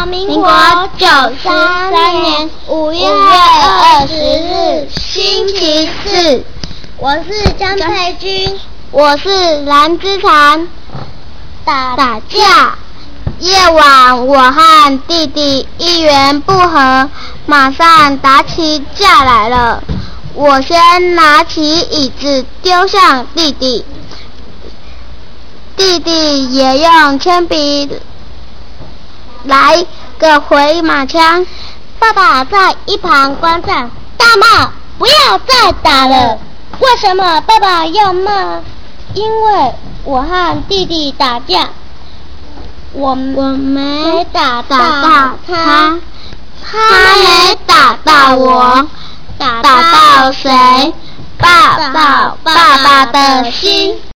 民国93年5月20日，星期四。 我是江佩君， 我是蓝之禅。打架。夜晚，我和弟弟一言不合，马上打起架来了。我先拿起椅子丢向弟弟，弟弟也用铅笔来个回马枪。 爸爸在一旁观战，大骂不要再打了。为什么爸爸要骂？因为我和弟弟打架，我没打到他， 他没打到我，打到谁？打到爸爸的心。